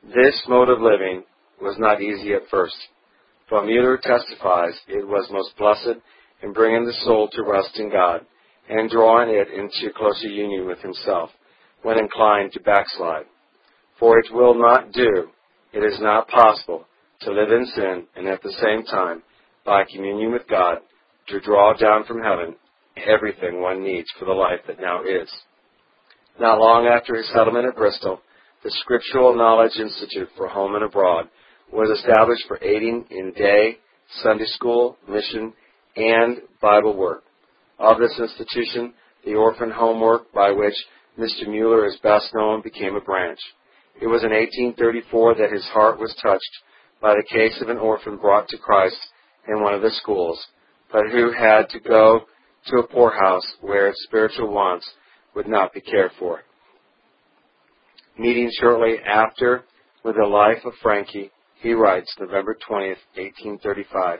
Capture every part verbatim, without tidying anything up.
This mode of living was not easy at first, but Mueller testifies it was most blessed in bringing the soul to rest in God and drawing it into closer union with himself when inclined to backslide. For it will not do, it is not possible, to live in sin and at the same time, by communion with God, to draw down from heaven everything one needs for the life that now is. Not long after his settlement at Bristol, the Scriptural Knowledge Institute for Home and Abroad was established for aiding in day, Sunday school, mission, and Bible work. Of this institution, the orphan home work by which Mister Mueller is best known became a branch. It was in eighteen thirty-four that his heart was touched by the case of an orphan brought to Christ in one of the schools, but who had to go to a poorhouse where its spiritual wants would not be cared for. Meeting shortly after with the life of Frankie, he writes, November twentieth, eighteen thirty-five,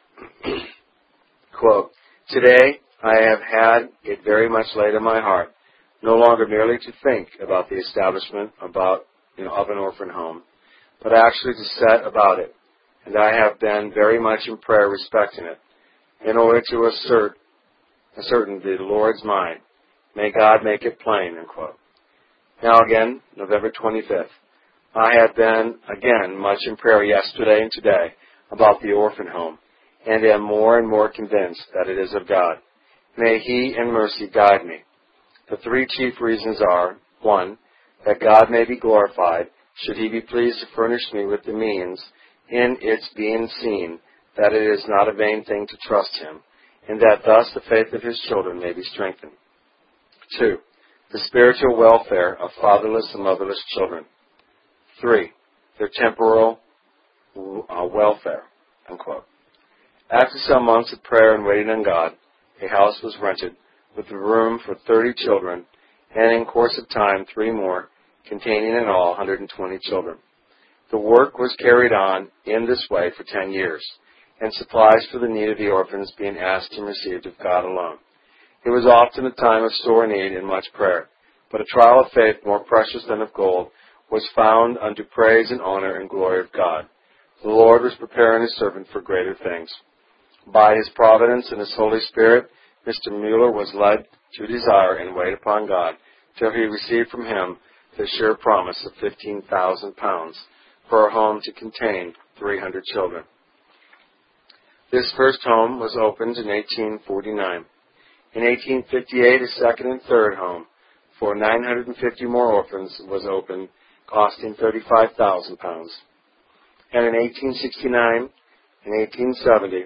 quote, "Today I have had it very much laid on my heart, no longer merely to think about the establishment about, you know, of an orphan home, but actually to set about it, and I have been very much in prayer respecting it, in order to assert, ascertain the Lord's mind. May God make it plain," unquote. Now again, November twenty-fifth, I have been again much in prayer yesterday and today about the orphan home, and am more and more convinced that it is of God. May He in mercy guide me. The three chief reasons are, one, that God may be glorified, should He be pleased to furnish me with the means, in its being seen, that it is not a vain thing to trust Him, and that thus the faith of His children may be strengthened. Two, the spiritual welfare of fatherless and motherless children. Three, their temporal uh, welfare, unquote. After some months of prayer and waiting on God, a house was rented with room for thirty children, and in course of time, three more, containing in all one hundred twenty children. The work was carried on in this way for ten years, and supplies for the need of the orphans being asked and received of God alone. It was often a time of sore need and much prayer, but a trial of faith more precious than of gold was found unto praise and honor and glory of God. The Lord was preparing His servant for greater things. By His providence and His Holy Spirit, Mister Mueller was led to desire and wait upon God till he received from Him the sure promise of fifteen thousand pounds for a home to contain three hundred children. This first home was opened in eighteen forty-nine. In eighteen fifty-eight, a second and third home for nine hundred fifty more orphans was opened, costing thirty-five thousand pounds. And in eighteen sixty-nine and eighteen seventy,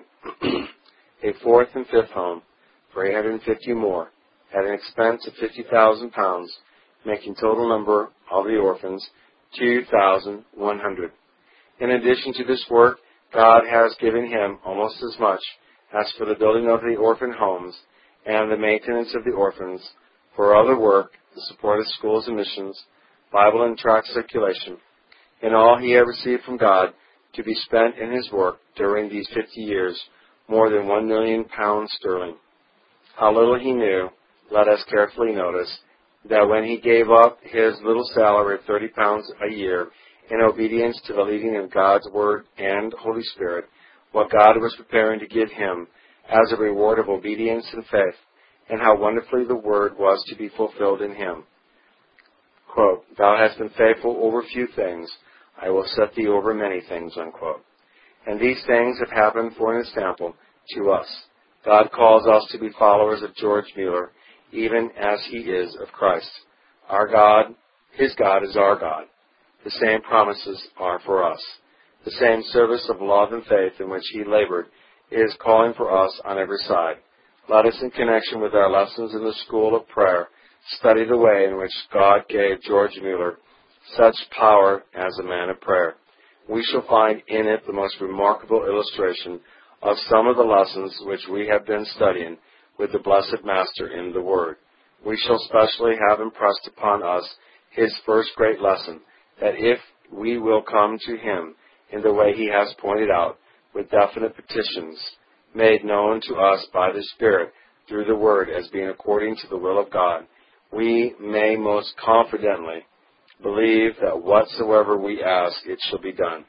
a fourth and fifth home for eight hundred fifty more at an expense of fifty thousand pounds, making total number of the orphans two thousand one hundred. In addition to this work, God has given him almost as much as for the building of the orphan homes and the maintenance of the orphans, for other work, the support of schools and missions, Bible and tract circulation. In all he had received from God to be spent in his work during these fifty years, more than one million pounds sterling. How little he knew, let us carefully notice, that when he gave up his little salary of thirty pounds a year in obedience to the leading of God's Word and Holy Spirit, what God was preparing to give him as a reward of obedience and faith, and how wonderfully the Word was to be fulfilled in him. Quote, "Thou hast been faithful over few things, I will set thee over many things," unquote. And these things have happened for an example to us. God calls us to be followers of George Mueller, even as he is of Christ. Our God, his God is our God. The same promises are for us. The same service of love and faith in which he labored is calling for us on every side. Let us, in connection with our lessons in the school of prayer, study the way in which God gave George Mueller such power as a man of prayer. We shall find in it the most remarkable illustration of some of the lessons which we have been studying with the Blessed Master in the Word. We shall specially have impressed upon us his first great lesson, that if we will come to him in the way he has pointed out, with definite petitions made known to us by the Spirit through the Word as being according to the will of God, we may most confidently believe that whatsoever we ask, it shall be done.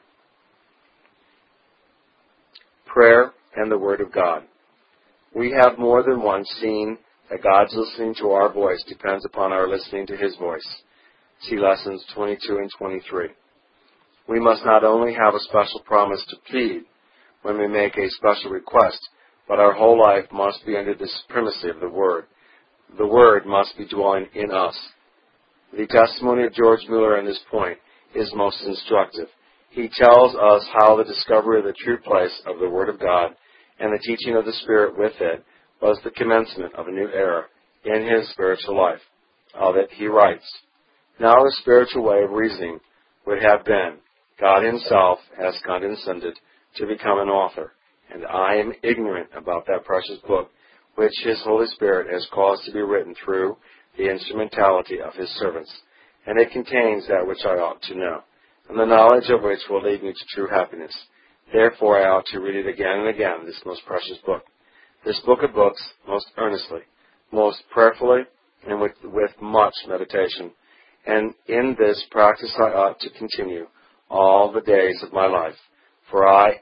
Prayer and the Word of God. We have more than once seen that God's listening to our voice depends upon our listening to His voice. See lessons twenty-two and twenty-three. We must not only have a special promise to plead when we make a special request, but our whole life must be under the supremacy of the Word. The Word must be dwelling in us. The testimony of George Mueller on this point is most instructive. He tells us how the discovery of the true place of the Word of God and the teaching of the Spirit with it was the commencement of a new era in his spiritual life. Of it he writes, "Now the spiritual way of reasoning would have been, God Himself has condescended to become an author, and I am ignorant about that precious book which His Holy Spirit has caused to be written through the instrumentality of His servants, and it contains that which I ought to know, and the knowledge of which will lead me to true happiness. Therefore I ought to read it again and again, this most precious book, this book of books, most earnestly, most prayerfully, and with, with much meditation. And in this practice I ought to continue all the days of my life, for I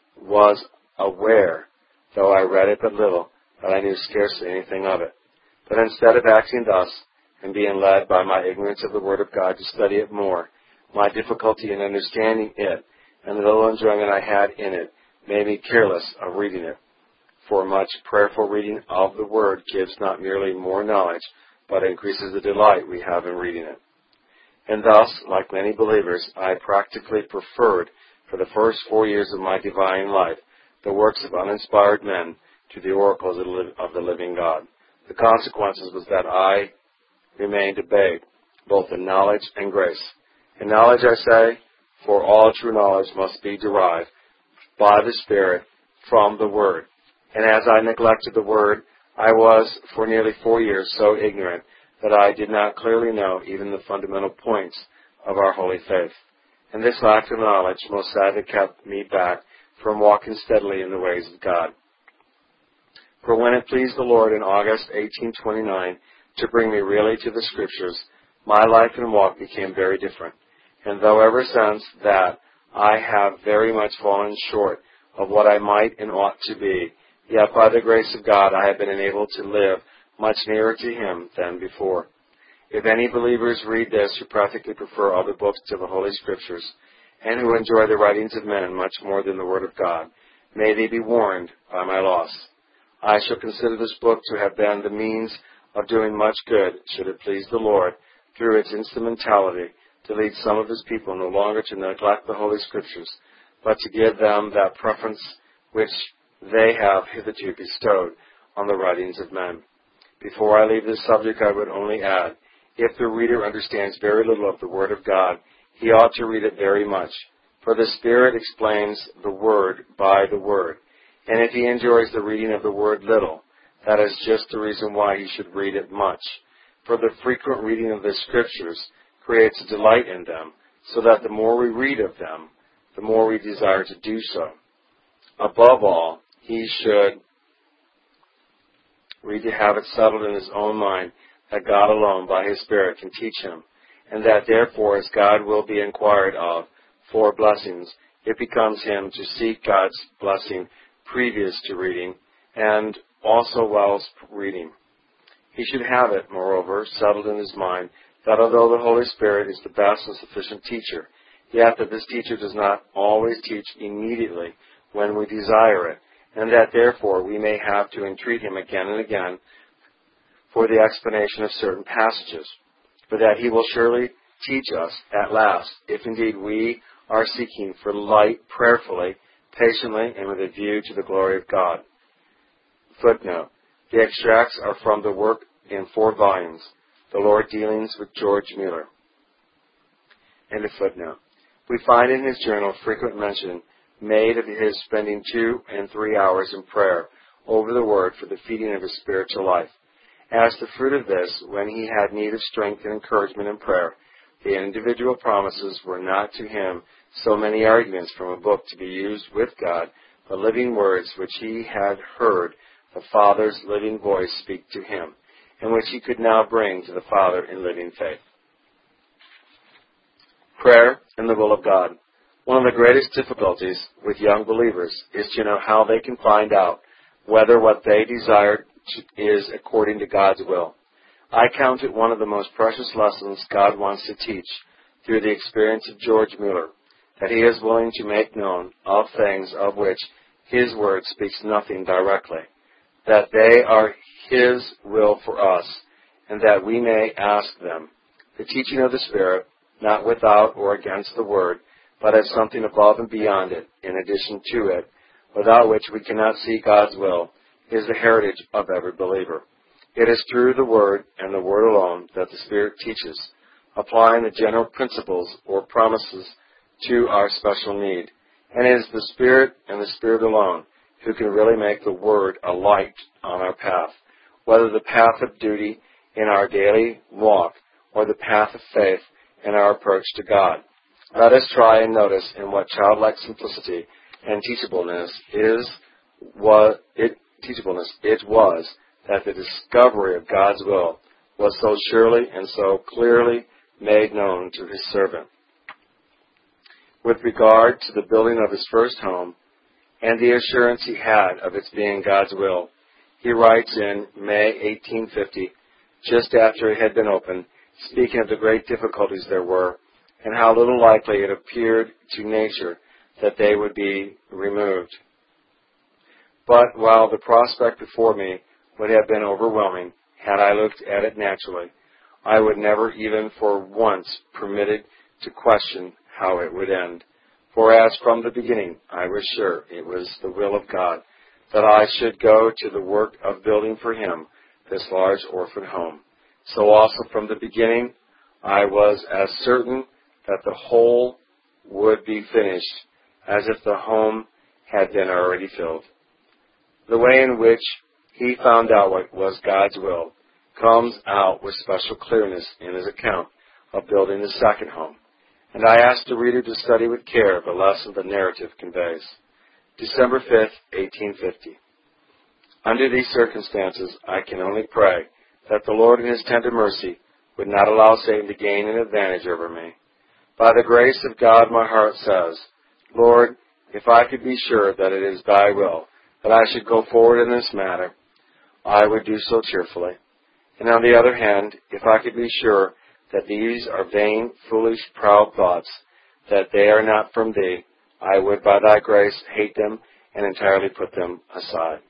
was aware, though I read it but little, that I knew scarcely anything of it. But instead of acting thus, and being led by my ignorance of the Word of God to study it more, my difficulty in understanding it, and the little enjoyment I had in it, made me careless of reading it. For much prayerful reading of the Word gives not merely more knowledge, but increases the delight we have in reading it. And thus, like many believers, I practically preferred, for the first four years of my divine life, the works of uninspired men to the oracles of the living God. The consequences was that I remained a babe, both in knowledge and grace. In knowledge, I say, for all true knowledge must be derived by the Spirit from the Word. And as I neglected the Word, I was for nearly four years so ignorant that I did not clearly know even the fundamental points of our holy faith. And this lack of knowledge most sadly kept me back from walking steadily in the ways of God. For when it pleased the Lord in August eighteen twenty-nine to bring me really to the Scriptures, my life and walk became very different. And though ever since that I have very much fallen short of what I might and ought to be, yet by the grace of God I have been enabled to live much nearer to Him than before. If any believers read this who practically prefer other books to the Holy Scriptures, and who enjoy the writings of men much more than the Word of God, may they be warned by my loss. I shall consider this book to have been the means of doing much good, should it please the Lord, through its instrumentality, to lead some of His people no longer to neglect the Holy Scriptures, but to give them that preference which they have hitherto bestowed on the writings of men. Before I leave this subject, I would only add, if the reader understands very little of the Word of God, he ought to read it very much, for the Spirit explains the Word by the Word. And if he enjoys the reading of the Word little, that is just the reason why he should read it much. For the frequent reading of the Scriptures creates a delight in them, so that the more we read of them, the more we desire to do so. Above all, he should read to have it settled in his own mind that God alone, by His Spirit, can teach him, and that therefore, as God will be inquired of for blessings, it becomes him to seek God's blessing previous to reading, and also whilst reading. He should have it, moreover, settled in his mind that although the Holy Spirit is the best and sufficient teacher, yet that this teacher does not always teach immediately when we desire it, and that therefore we may have to entreat Him again and again for the explanation of certain passages, but that He will surely teach us at last, if indeed we are seeking for light prayerfully, patiently, and with a view to the glory of God. Footnote. The extracts are from the work in four volumes, The Lord Dealings with George Mueller. End of footnote. We find in his journal frequent mention made of his spending two and three hours in prayer over the Word for the feeding of his spiritual life. As the fruit of this, when he had need of strength and encouragement in prayer, the individual promises were not to him so many arguments from a book to be used with God, but living words which he had heard the Father's living voice speak to him, and which he could now bring to the Father in living faith. Prayer and the will of God. One of the greatest difficulties with young believers is to know how they can find out whether what they desire is according to God's will. I count it one of the most precious lessons God wants to teach through the experience of George Mueller, that he is willing to make known of things of which his word speaks nothing directly, that they are his will for us, and that we may ask them. The teaching of the Spirit, not without or against the word, but as something above and beyond it, in addition to it, without which we cannot see God's will, is the heritage of every believer. It is through the Word and the Word alone that the Spirit teaches, applying the general principles or promises to our special need. And it is the Spirit and the Spirit alone who can really make the Word a light on our path, whether the path of duty in our daily walk or the path of faith in our approach to God. Let us try and notice in what childlike simplicity and teachableness is what it teachableness it was that the discovery of God's will was so surely and so clearly made known to his servant. With regard to the building of his first home and the assurance he had of its being God's will, he writes in May eighteen fifty, just after it had been opened, speaking of the great difficulties there were and how little likely it appeared to nature that they would be removed. But while the prospect before me would have been overwhelming had I looked at it naturally, I would never even for once permitted to question how it would end. For as from the beginning I was sure it was the will of God that I should go to the work of building for him this large orphan home, so also from the beginning I was as certain that the whole would be finished as if the home had been already filled. The way in which he found out what was God's will comes out with special clearness in his account of building the second home, and I ask the reader to study with care the lesson the narrative conveys. December fifth, eighteen fifty. Under these circumstances, I can only pray that the Lord in his tender mercy would not allow Satan to gain an advantage over me. By the grace of God, my heart says, Lord, if I could be sure that it is thy will that I should go forward in this matter, I would do so cheerfully. And on the other hand, if I could be sure that these are vain, foolish, proud thoughts, that they are not from thee, I would by thy grace hate them and entirely put them aside.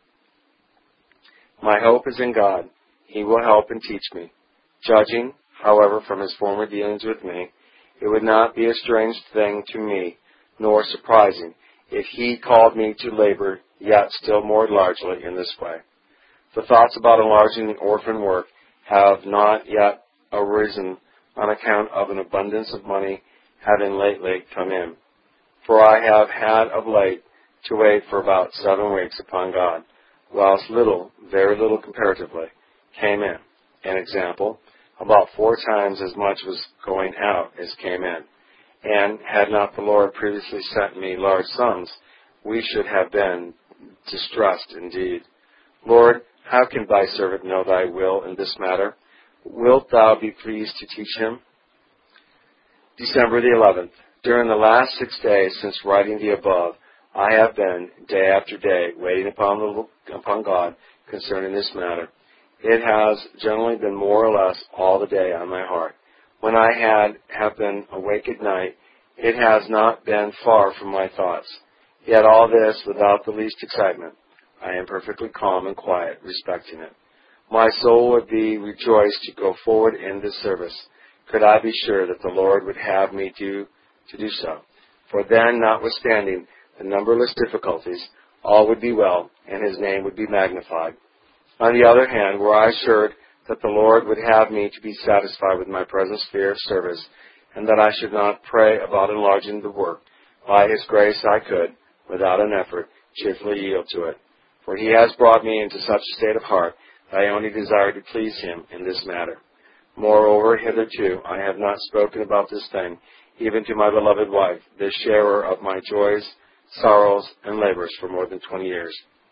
My hope is in God. He will help and teach me. Judging, however, from his former dealings with me, it would not be a strange thing to me, nor surprising, if he called me to labor yet still more largely in this way. The thoughts about enlarging the orphan work have not yet arisen on account of an abundance of money having lately come in. For I have had of late to wait for about seven weeks upon God, whilst little, very little comparatively, came in. An example, about four times as much was going out as came in. And had not the Lord previously sent me large sums, we should have been distressed indeed. Lord, how can thy servant know thy will in this matter? Wilt thou be pleased to teach him? December the eleventh. During the last six days since writing the above, I have been, day after day, waiting upon, the, upon God concerning this matter. It has generally been more or less all the day on my heart. When I had have been awake at night, it has not been far from my thoughts. Yet all this without the least excitement. I am perfectly calm and quiet respecting it. My soul would be rejoiced to go forward in this service, could I be sure that the Lord would have me do to do so. For then, notwithstanding the numberless difficulties, all would be well, and his name would be magnified. On the other hand, were I assured that the Lord would have me to be satisfied with my present sphere of service, and that I should not pray about enlarging the work, by his grace I could, without an effort, cheerfully yield to it. For he has brought me into such a state of heart that I only desire to please him in this matter. Moreover, hitherto I have not spoken about this thing, even to my beloved wife, the sharer of my joys, sorrows, and labors for more than twenty years.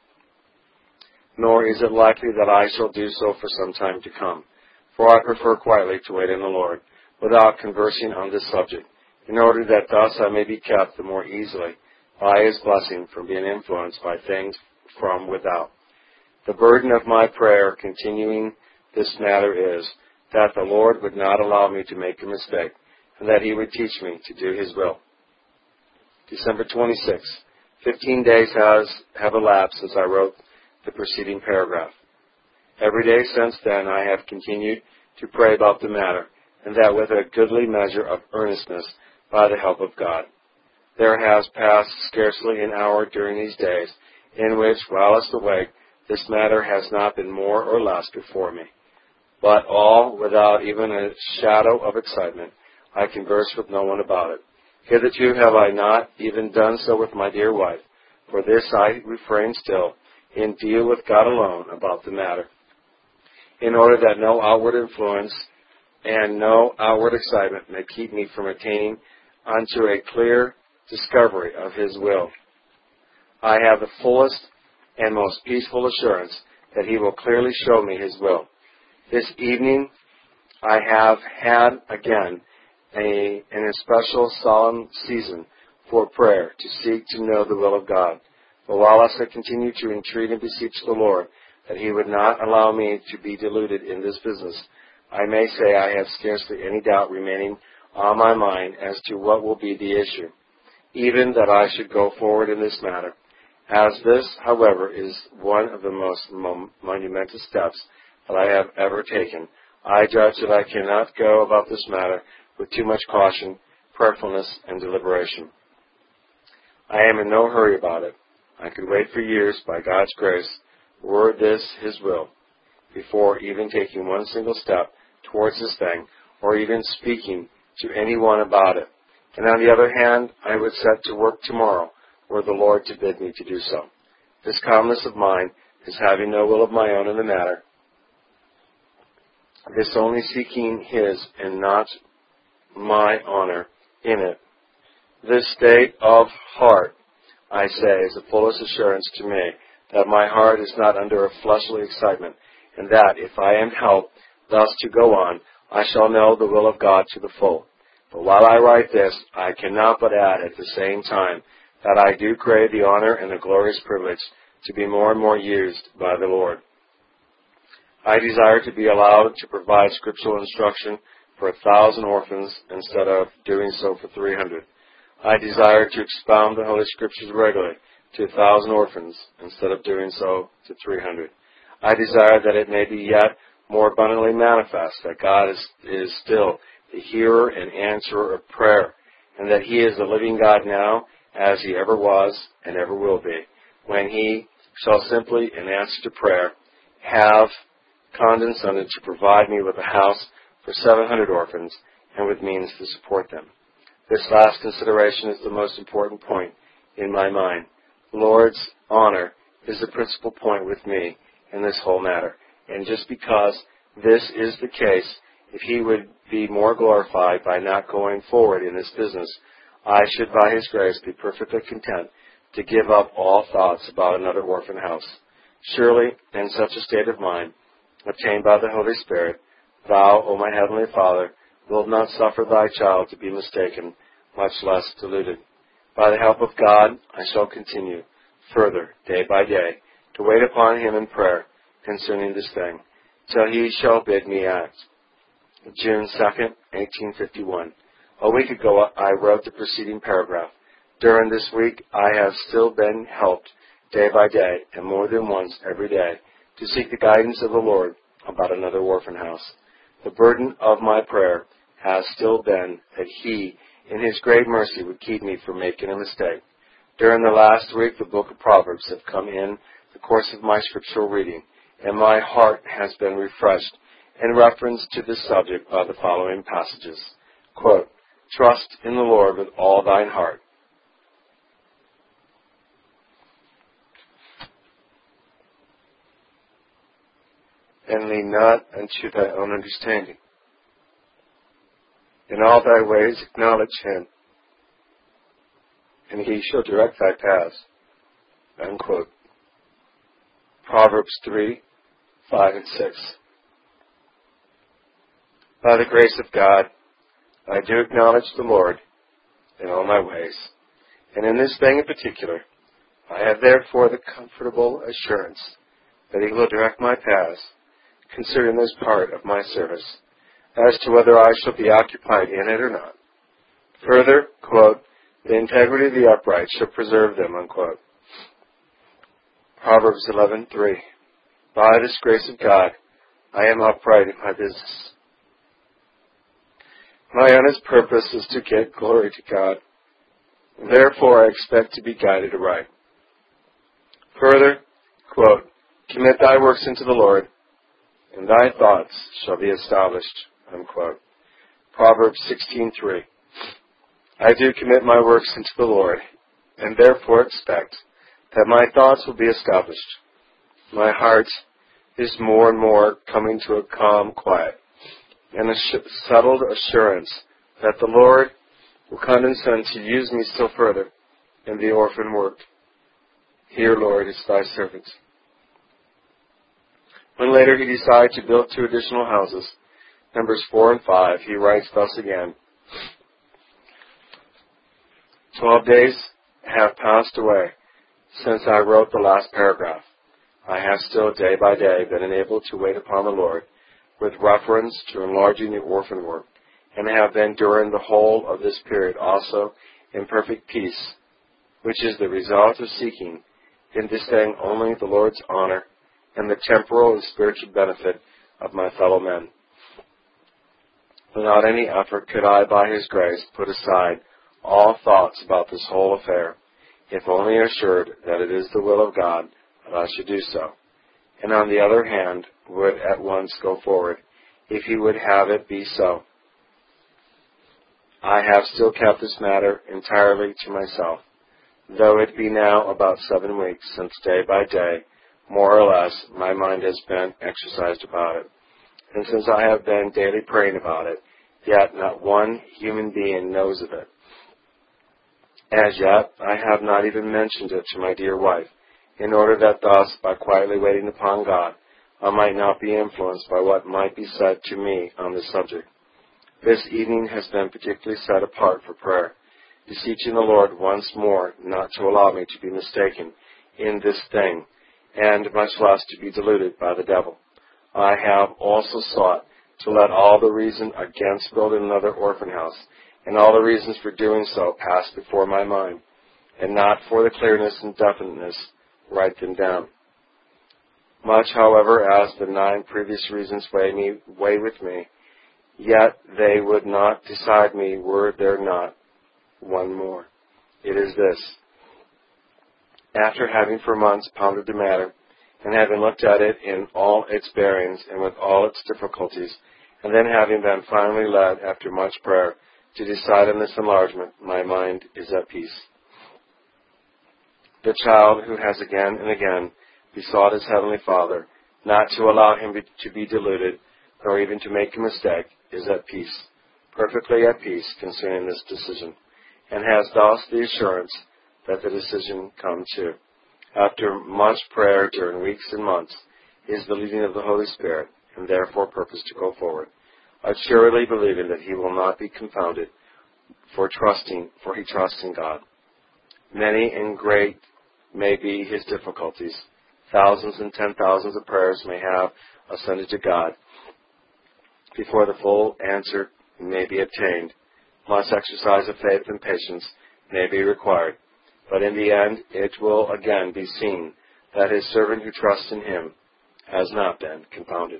Nor is it likely that I shall do so for some time to come, for I prefer quietly to wait on the Lord, without conversing on this subject, in order that thus I may be kept the more easily by His blessing from being influenced by things from without. The burden of my prayer continuing this matter is that the Lord would not allow me to make a mistake, and that He would teach me to do His will. December twenty-sixth. Fifteen days has have elapsed since I wrote the preceding paragraph. Every day since then I have continued to pray about the matter, and that with a goodly measure of earnestness by the help of God. There has passed scarcely an hour during these days in which, whilst awake, this matter has not been more or less before me. But all without even a shadow of excitement, I converse with no one about it. Hitherto have I not even done so with my dear wife. For this I refrain still, and deal with God alone about the matter, in order that no outward influence and no outward excitement may keep me from attaining unto a clear discovery of His will. I have the fullest and most peaceful assurance that He will clearly show me His will. This evening I have had again a, an especial solemn season for prayer to seek to know the will of God. But whilst I continue to entreat and beseech the Lord that He would not allow me to be deluded in this business, I may say I have scarcely any doubt remaining on my mind as to what will be the issue, even that I should go forward in this matter. As this, however, is one of the most mon- monumentous steps that I have ever taken, I judge that I cannot go about this matter with too much caution, prayerfulness, and deliberation. I am in no hurry about it. I could wait for years, by God's grace, were this His will, before even taking one single step towards this thing, or even speaking to anyone about it. And on the other hand, I would set to work tomorrow, were the Lord to bid me to do so. This calmness of mind is having no will of my own in the matter, this only seeking His and not my honor in it. This state of heart, I say, is the fullest assurance to me that my heart is not under a fleshly excitement, and that if I am helped thus to go on, I shall know the will of God to the full. But while I write this, I cannot but add at the same time that I do crave the honor and the glorious privilege to be more and more used by the Lord. I desire to be allowed to provide scriptural instruction for a thousand orphans instead of doing so for three hundred. I desire to expound the Holy Scriptures regularly to a thousand orphans instead of doing so to three hundred. I desire that it may be yet more abundantly manifest that God is, is still the hearer and answerer of prayer, and that He is the living God now, as He ever was and ever will be, when He shall simply, in answer to prayer, have condescended to provide me with a house for seven hundred orphans and with means to support them. This last consideration is the most important point in my mind. The Lord's honor is the principal point with me in this whole matter. And just because this is the case, if He would be more glorified by not going forward in this business, I should by His grace be perfectly content to give up all thoughts about another orphan house. Surely, in such a state of mind, obtained by the Holy Spirit, Thou, O my Heavenly Father, wilt not suffer Thy child to be mistaken, much less deluded. By the help of God, I shall continue, further, day by day, to wait upon Him in prayer concerning this thing, till He shall bid me act. June second, eighteen fifty-one. A week ago, I wrote the preceding paragraph. During this week, I have still been helped, day by day, and more than once every day, to seek the guidance of the Lord about another orphan house. The burden of my prayer has still been that He, in His great mercy, would keep me from making a mistake. During the last week, the book of Proverbs have come in the course of my scriptural reading, and my heart has been refreshed in reference to this subject by the following passages. Quote, Trust in the Lord with all thine heart. And lean not unto thy own understanding. In all thy ways acknowledge Him, and He shall direct thy paths. Unquote. Proverbs three, five, and six. By the grace of God, I do acknowledge the Lord in all my ways. And in this thing in particular, I have therefore the comfortable assurance that he will direct my paths concerning this part of my service, as to whether I shall be occupied in it or not. Further, quote, the integrity of the upright shall preserve them, unquote. Proverbs eleven three. By this grace of God, I am upright in my business. My honest purpose is to get glory to God. Therefore, I expect to be guided aright. Further, quote, commit thy works into the Lord, and thy thoughts shall be established, unquote. Proverbs sixteen three. I do commit my works into the Lord, and therefore expect that my thoughts will be established. My heart is more and more coming to a calm quiet, and a settled assurance that the Lord will condescend to use me still further in the orphan work. Here, Lord, is thy servant. When later he decided to build two additional houses, Numbers four and five, he writes thus again, Twelve days have passed away since I wrote the last paragraph. I have still day by day been enabled to wait upon the Lord with reference to enlarging the orphan work, and have been during the whole of this period also in perfect peace, which is the result of seeking in this thing only the Lord's honor and the temporal and spiritual benefit of my fellow men. Without any effort could I, by His grace, put aside all thoughts about this whole affair, if only assured that it is the will of God that I should do so, and on the other hand would at once go forward, if He would have it be so. I have still kept this matter entirely to myself, though it be now about seven weeks since day by day, more or less, my mind has been exercised about it. And since I have been daily praying about it, yet not one human being knows of it. As yet, I have not even mentioned it to my dear wife, in order that thus, by quietly waiting upon God, I might not be influenced by what might be said to me on this subject. This evening has been particularly set apart for prayer, beseeching the Lord once more not to allow me to be mistaken in this thing, and much less to be deluded by the devil. I have also sought to let all the reason against building another orphan house, and all the reasons for doing so pass before my mind, and not for the clearness and definiteness write them down. Much, however, as the nine previous reasons weigh me, weigh with me, yet they would not decide me were there not one more. It is this. After having for months pondered the matter, and having looked at it in all its bearings and with all its difficulties, and then having been finally led, after much prayer, to decide on this enlargement, my mind is at peace. The child who has again and again besought his Heavenly Father not to allow him to be deluded, nor even to make a mistake, is at peace, perfectly at peace concerning this decision, and has thus the assurance that the decision come true. After much prayer during weeks and months, is the leading of the Holy Spirit, and therefore purpose to go forward, assuredly believing that he will not be confounded for trusting, for he trusts in God. Many and great may be his difficulties. Thousands and ten thousands of prayers may have ascended to God before the full answer may be obtained. Much exercise of faith and patience may be required. But in the end, it will again be seen that his servant who trusts in him has not been confounded.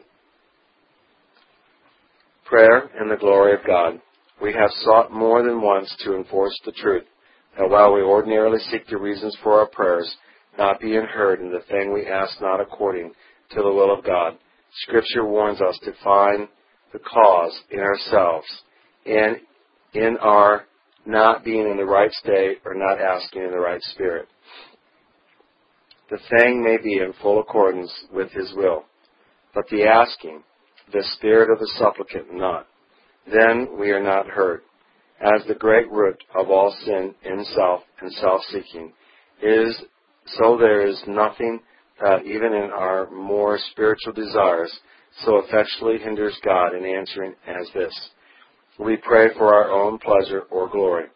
Prayer and the glory of God. We have sought more than once to enforce the truth that while we ordinarily seek the reasons for our prayers not being heard in the thing we ask not according to the will of God, Scripture warns us to find the cause in ourselves and in our not being in the right state or not asking in the right spirit. The thing may be in full accordance with His will, but the asking, the spirit of the supplicant not. Then we are not heard. As the great root of all sin in self and self-seeking is, so there is nothing that even in our more spiritual desires so effectually hinders God in answering as this. We pray for our own pleasure or glory.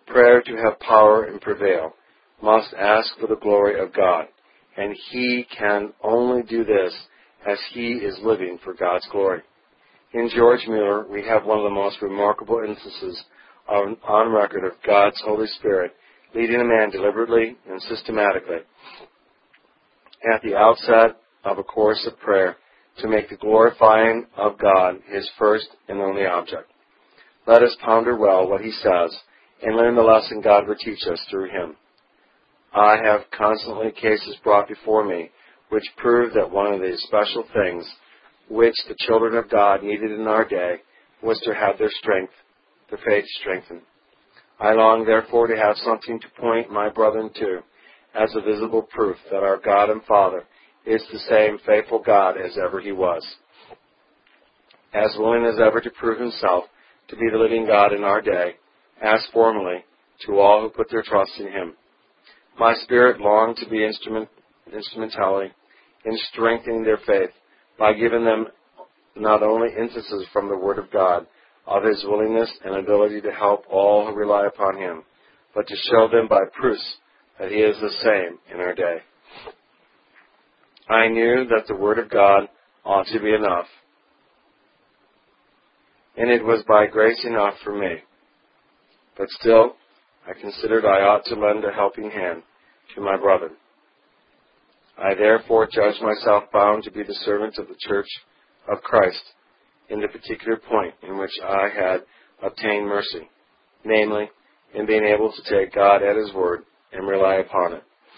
prayer to have power and prevail, must ask for the glory of God, and He can only do this as He is living for God's glory. In George Mueller, we have one of the most remarkable instances on, on record of God's Holy Spirit leading a man deliberately and systematically at the outset of a course of prayer to make the glorifying of God his first and only object. Let us ponder well what he says and learn the lesson God would teach us through him. I have constantly cases brought before me which prove that one of the special things which the children of God needed in our day was to have their strength, their faith strengthened. I long, therefore, to have something to point my brethren to as a visible proof that our God and Father is the same faithful God as ever he was, as willing as ever to prove himself to be the living God in our day, as formerly to all who put their trust in him. My spirit longed to be instrument, instrumentality in strengthening their faith by giving them not only instances from the Word of God of his willingness and ability to help all who rely upon him, but to show them by proofs that he is the same in our day. I knew that the Word of God ought to be enough, and it was by grace enough for me. But still, I considered I ought to lend a helping hand to my brother. I therefore judged myself bound to be the servant of the Church of Christ in the particular point in which I had obtained mercy, namely, in being able to take God at his word and rely upon it.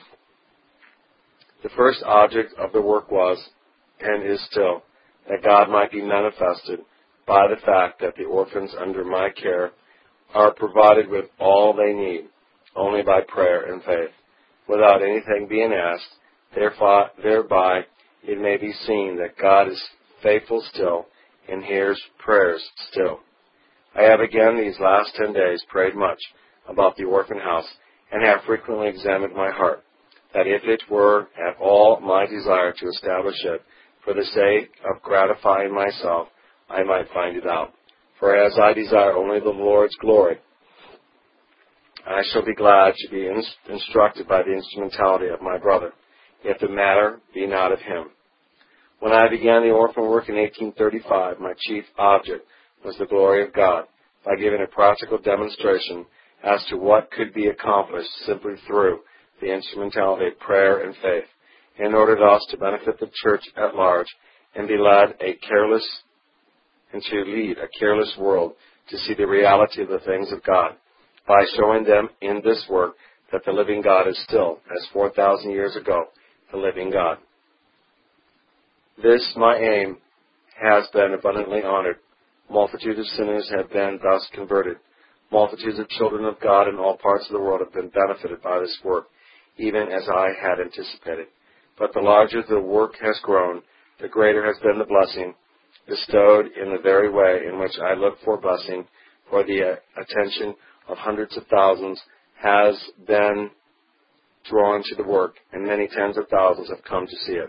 The first object of the work was, and is still, that God might be manifested by the fact that the orphans under my care are provided with all they need, only by prayer and faith, without anything being asked. Thereby it may be seen that God is faithful still and hears prayers still. I have again these last ten days prayed much about the orphan house and have frequently examined my heart, that if it were at all my desire to establish it for the sake of gratifying myself, I might find it out. For as I desire only the Lord's glory, I shall be glad to be in- instructed by the instrumentality of my brother, if the matter be not of him. When I began the orphan work in eighteen thirty-five, my chief object was the glory of God, by giving a practical demonstration as to what could be accomplished simply through the instrumentality of prayer and faith, in order thus to benefit the church at large and be led a careless and to lead a careless world to see the reality of the things of God, by showing them in this work that the living God is still, as four thousand years ago, the living God. This, my aim, has been abundantly honored. Multitudes of sinners have been thus converted. Multitudes of children of God in all parts of the world have been benefited by this work, even as I had anticipated. But the larger the work has grown, the greater has been the blessing bestowed in the very way in which I look for blessing, for the uh, attention of hundreds of thousands has been drawn to the work, and many tens of thousands have come to see it.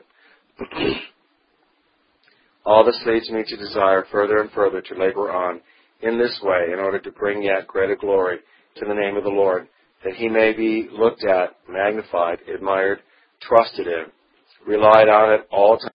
All this leads me to desire further and further to labor on in this way in order to bring yet greater glory to the name of the Lord, that he may be looked at, magnified, admired, trusted in, relied on at all